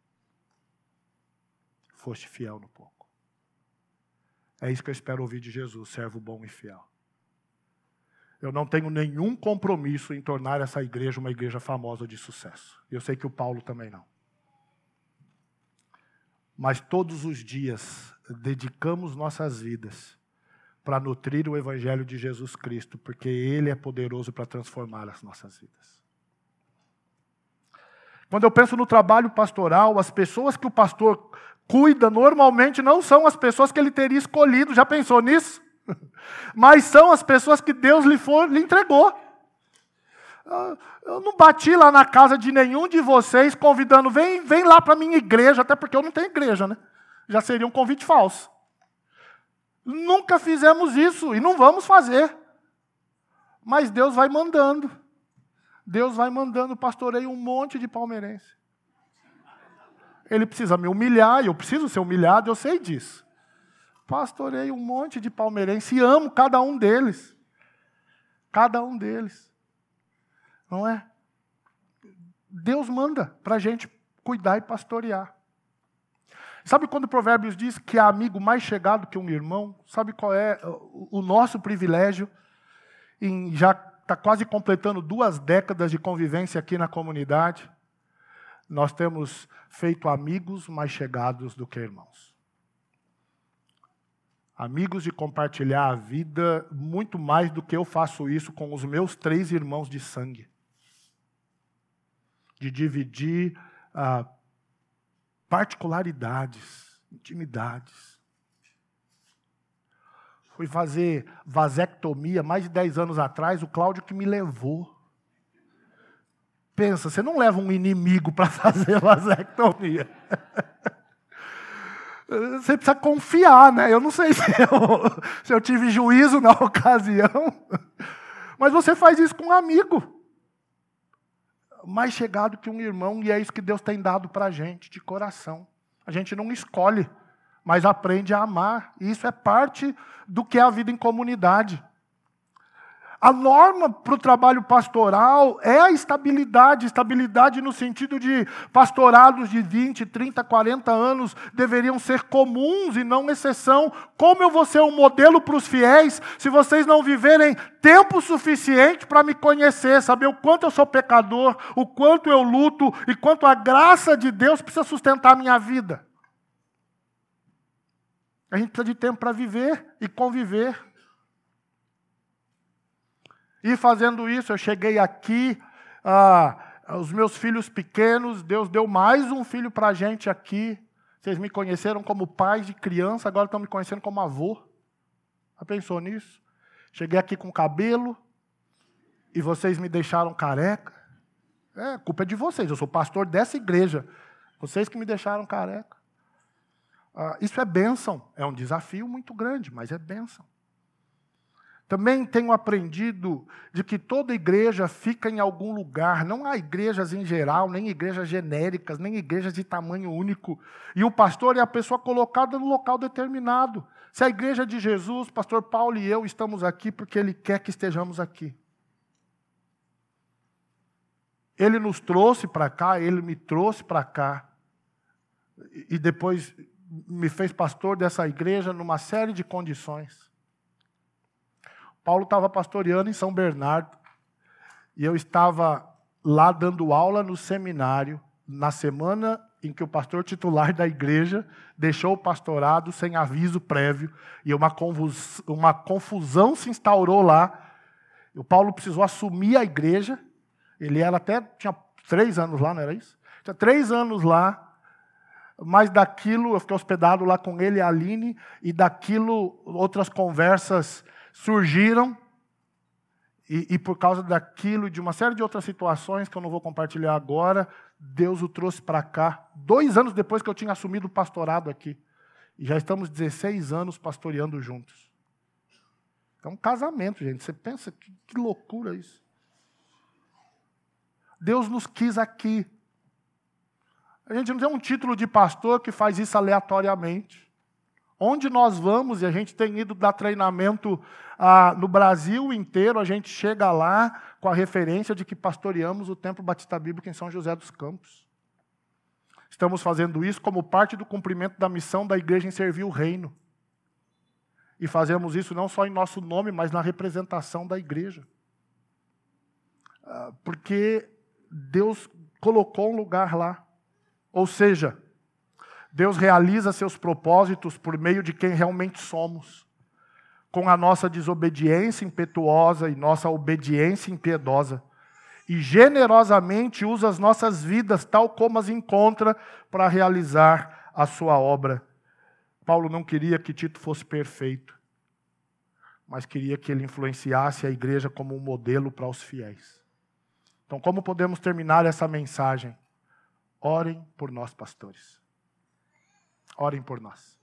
Foste fiel no pouco. É isso que eu espero ouvir de Jesus, servo bom e fiel. Eu não tenho nenhum compromisso em tornar essa igreja uma igreja famosa de sucesso. Eu sei que o Paulo também não. Mas todos os dias dedicamos nossas vidas para nutrir o evangelho de Jesus Cristo, porque Ele é poderoso para transformar as nossas vidas. Quando eu penso no trabalho pastoral, as pessoas que o pastor cuida normalmente não são as pessoas que ele teria escolhido, já pensou nisso? Mas são as pessoas que Deus lhe, for, lhe entregou. Eu não bati lá na casa de nenhum de vocês convidando, vem, vem lá para a minha igreja, até porque eu não tenho igreja, né? Já seria um convite falso. Nunca fizemos isso e não vamos fazer. Mas Deus vai mandando. Deus vai mandando, pastoreio um monte de palmeirense. Ele precisa me humilhar, e eu preciso ser humilhado, eu sei disso. Pastorei um monte de palmeirense e amo cada um deles. Cada um deles. Não é? Deus manda para a gente cuidar e pastorear. Sabe quando o Provérbios diz que há amigo mais chegado que um irmão? Sabe qual é o nosso privilégio? Em já está quase completando duas décadas de convivência aqui na comunidade. Nós temos feito amigos mais chegados do que irmãos. Amigos de compartilhar a vida muito mais do que eu faço isso com os meus três irmãos de sangue. De dividir ah, particularidades, intimidades. Fui fazer vasectomia mais de dez anos atrás, o Cláudio que me levou. Pensa, você não leva um inimigo para fazer vasectomia. Você precisa confiar, né? Eu não sei se eu, se eu tive juízo na ocasião, mas você faz isso com um amigo. Mais chegado que um irmão, e é isso que Deus tem dado para a gente, de coração. A gente não escolhe, mas aprende a amar. E isso é parte do que é a vida em comunidade. A norma para o trabalho pastoral é a estabilidade. Estabilidade no sentido de pastorados de vinte, trinta, quarenta anos deveriam ser comuns e não exceção. Como eu vou ser um modelo para os fiéis se vocês não viverem tempo suficiente para me conhecer, saber o quanto eu sou pecador, o quanto eu luto e quanto a graça de Deus precisa sustentar a minha vida? A gente precisa de tempo para viver e conviver. E fazendo isso, eu cheguei aqui, ah, os meus filhos pequenos, Deus deu mais um filho para a gente aqui. Vocês me conheceram como pai de criança, agora estão me conhecendo como avô. Já pensou nisso? Cheguei aqui com cabelo e vocês me deixaram careca. É, a culpa é de vocês, eu sou pastor dessa igreja. Vocês que me deixaram careca. Ah, isso é bênção, é um desafio muito grande, mas é bênção. Também tenho aprendido de que toda igreja fica em algum lugar. Não há igrejas em geral, nem igrejas genéricas, nem igrejas de tamanho único. E o pastor é a pessoa colocada no local determinado. Se a igreja de Jesus, pastor Paulo e eu estamos aqui porque Ele quer que estejamos aqui. Ele nos trouxe para cá, Ele me trouxe para cá. E depois me fez pastor dessa igreja numa série de condições. Paulo estava pastoreando em São Bernardo, e eu estava lá dando aula no seminário, na semana em que o pastor titular da igreja deixou o pastorado sem aviso prévio, e uma confusão, uma confusão se instaurou lá. O Paulo precisou assumir a igreja, ele era até, tinha três anos lá, não era isso? Tinha três anos lá, mas daquilo, eu fiquei hospedado lá com ele e a Aline, e daquilo outras conversas surgiram, e, e por causa daquilo, de uma série de outras situações que eu não vou compartilhar agora, Deus o trouxe para cá, dois anos depois que eu tinha assumido o pastorado aqui. E já estamos dezesseis anos pastoreando juntos. É um casamento, gente. Você pensa, que, que loucura isso. Deus nos quis aqui. A gente não tem um título de pastor que faz isso aleatoriamente. Onde nós vamos, e a gente tem ido dar treinamento ah, no Brasil inteiro, a gente chega lá com a referência de que pastoreamos o Templo Batista Bíblico em São José dos Campos. Estamos fazendo isso como parte do cumprimento da missão da igreja em servir o reino. E fazemos isso não só em nosso nome, mas na representação da igreja. Ah, porque Deus colocou um lugar lá. Ou seja, Deus realiza seus propósitos por meio de quem realmente somos, com a nossa desobediência impetuosa e nossa obediência impiedosa, e generosamente usa as nossas vidas tal como as encontra para realizar a sua obra. Paulo não queria que Tito fosse perfeito, mas queria que ele influenciasse a igreja como um modelo para os fiéis. Então, como podemos terminar essa mensagem? Orem por nós, pastores. Orem por nós.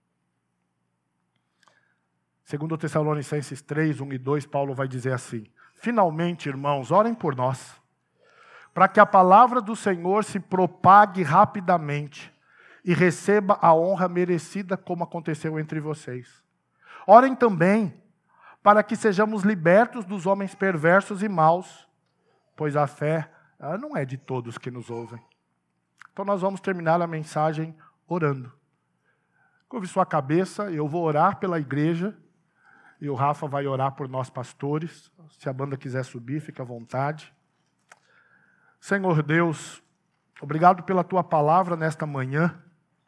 Segundo Tessalonicenses três, um e dois, Paulo vai dizer assim: finalmente, irmãos, orem por nós, para que a palavra do Senhor se propague rapidamente e receba a honra merecida, como aconteceu entre vocês. Orem também para que sejamos libertos dos homens perversos e maus, pois a fé ela não é de todos que nos ouvem. Então nós vamos terminar a mensagem orando. Curve sua cabeça, eu vou orar pela igreja, e o Rafa vai orar por nós pastores. Se a banda quiser subir, fique à vontade. Senhor Deus, obrigado pela tua palavra nesta manhã,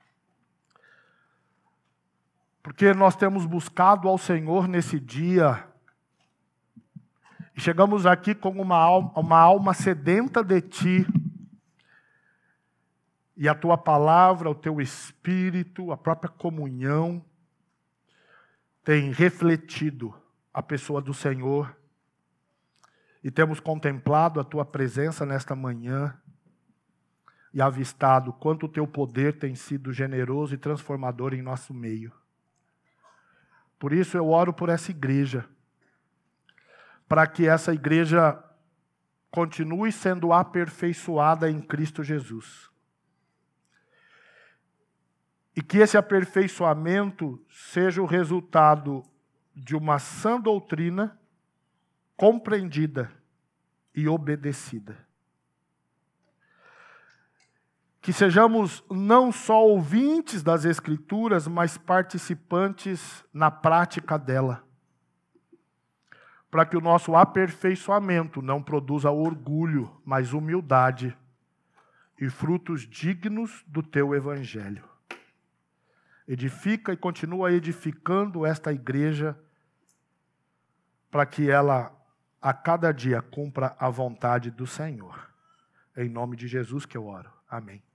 porque nós temos buscado ao Senhor nesse dia, e chegamos aqui com uma alma, uma alma sedenta de Ti, e a Tua palavra, o Teu Espírito, a própria comunhão, tem refletido a pessoa do Senhor, e temos contemplado a Tua presença nesta manhã, e avistado quanto o Teu poder tem sido generoso e transformador em nosso meio. Por isso eu oro por essa igreja, para que essa igreja continue sendo aperfeiçoada em Cristo Jesus. E que esse aperfeiçoamento seja o resultado de uma sã doutrina compreendida e obedecida. Que sejamos não só ouvintes das Escrituras, mas participantes na prática dela. Para que o nosso aperfeiçoamento não produza orgulho, mas humildade e frutos dignos do Teu Evangelho. Edifica e continua edificando esta igreja para que ela a cada dia cumpra a vontade do Senhor. Em nome de Jesus que eu oro. Amém.